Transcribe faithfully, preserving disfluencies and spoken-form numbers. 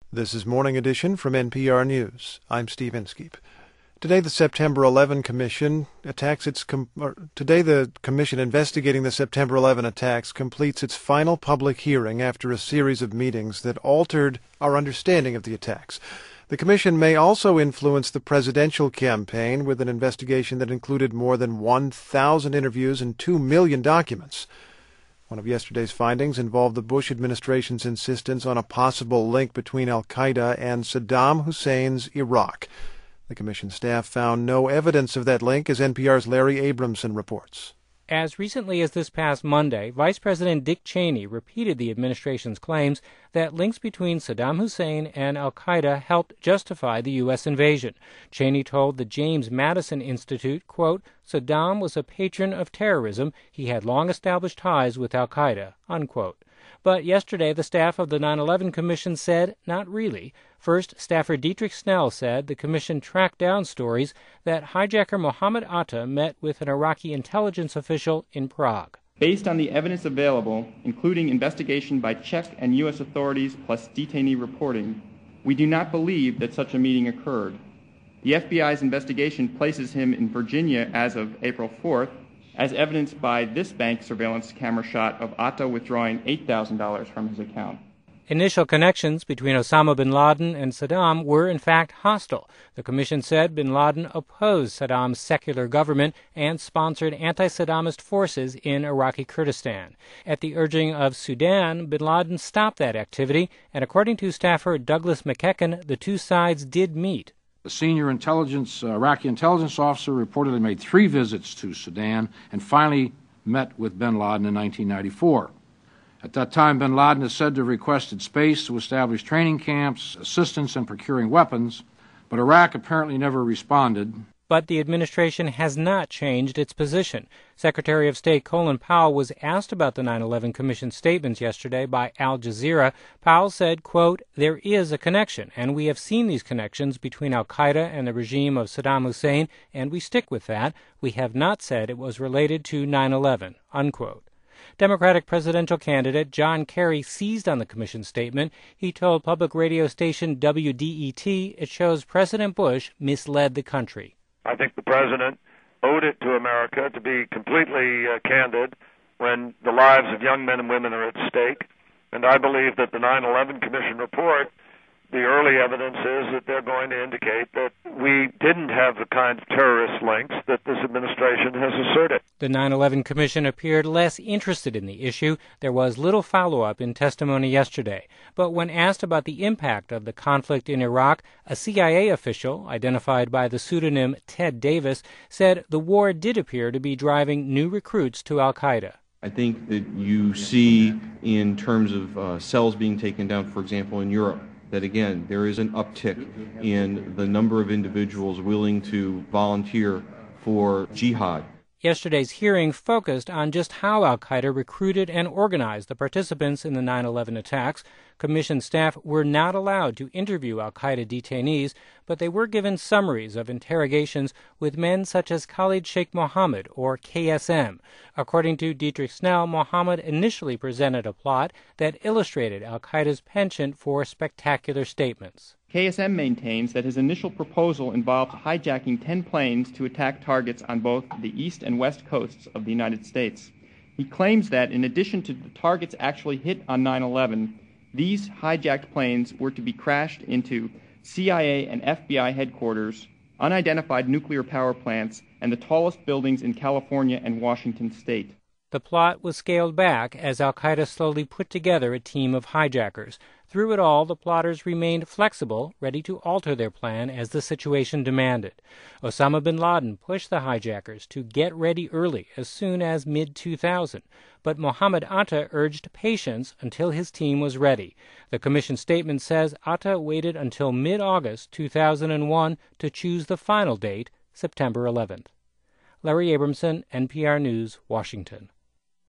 This is Morning Edition from N P R News. I'm Steve Inskeep. Today, the September eleventh Commission attacks its com- or, today the commission investigating the September eleventh attacks completes its final public hearing after a series of meetings that altered our understanding of the attacks. The commission may also influence the presidential campaign with an investigation that included more than one thousand interviews and two million documents. One of yesterday's findings involved the Bush administration's insistence on a possible link between al-Qaeda and Saddam Hussein's Iraq. The commission staff found no evidence of that link, as N P R's Larry Abramson reports. As recently as this past Monday, Vice President Dick Cheney repeated the administration's claims that links between Saddam Hussein and al-Qaeda helped justify the U S invasion. Cheney told the James Madison Institute, quote, Saddam was a patron of terrorism. He had long established ties with al-Qaeda, unquote. But yesterday, the staff of the nine eleven Commission said, not really. First, staffer Dietrich Snell said the Commission tracked down stories that hijacker Mohammed Atta met with an Iraqi intelligence official in Prague. Based on the evidence available, including investigation by Czech and U S authorities plus detainee reporting, we do not believe that such a meeting occurred. The F B I's investigation places him in Virginia as of April fourth, as evidenced by this bank surveillance camera shot of Atta withdrawing eight thousand dollars from his account. Initial connections between Osama bin Laden and Saddam were in fact hostile. The commission said bin Laden opposed Saddam's secular government and sponsored anti-Saddamist forces in Iraqi Kurdistan. At the urging of Sudan, bin Laden stopped that activity, and according to staffer Douglas McEachen, the two sides did meet. The senior intelligence, uh, Iraqi intelligence officer reportedly made three visits to Sudan and finally met with bin Laden in nineteen ninety-four. At that time, bin Laden is said to have requested space to establish training camps, assistance in procuring weapons, but Iraq apparently never responded. But the administration has not changed its position. Secretary of State Colin Powell was asked about the nine eleven Commission statements yesterday by Al Jazeera. Powell said, quote, there is a connection, and we have seen these connections between al-Qaeda and the regime of Saddam Hussein, and we stick with that. We have not said it was related to nine eleven, unquote. Democratic presidential candidate John Kerry seized on the commission statement. He told public radio station W D E T it shows President Bush misled the country. I think the president owed it to America to be completely uh, candid when the lives of young men and women are at stake. And I believe that the nine eleven Commission report, the early evidence is that they're going to indicate that we didn't have the kind of terrorist links that this administration has asserted. The nine eleven Commission appeared less interested in the issue. There was little follow-up in testimony yesterday. But when asked about the impact of the conflict in Iraq, a C I A official, identified by the pseudonym Ted Davis, said the war did appear to be driving new recruits to al-Qaeda. I think that you see in terms of uh, cells being taken down, for example, in Europe, that again, there is an uptick in the number of individuals willing to volunteer for jihad. Yesterday's hearing focused on just how al-Qaeda recruited and organized the participants in the nine eleven attacks. Commission staff were not allowed to interview al-Qaeda detainees, but they were given summaries of interrogations with men such as Khalid Sheikh Mohammed, or K S M. According to Dietrich Snell, Mohammed initially presented a plot that illustrated al-Qaeda's penchant for spectacular statements. K S M maintains that his initial proposal involved hijacking ten planes to attack targets on both the east and west coasts of the United States. He claims that in addition to the targets actually hit on nine eleven, these hijacked planes were to be crashed into C I A and F B I headquarters, unidentified nuclear power plants, and the tallest buildings in California and Washington state. The plot was scaled back as al-Qaeda slowly put together a team of hijackers. Through it all, the plotters remained flexible, ready to alter their plan as the situation demanded. Osama bin Laden pushed the hijackers to get ready early, as soon as mid two thousand. But Mohammed Atta urged patience until his team was ready. The commission statement says Atta waited until mid-August two thousand one to choose the final date, September eleventh. Larry Abramson, N P R News, Washington.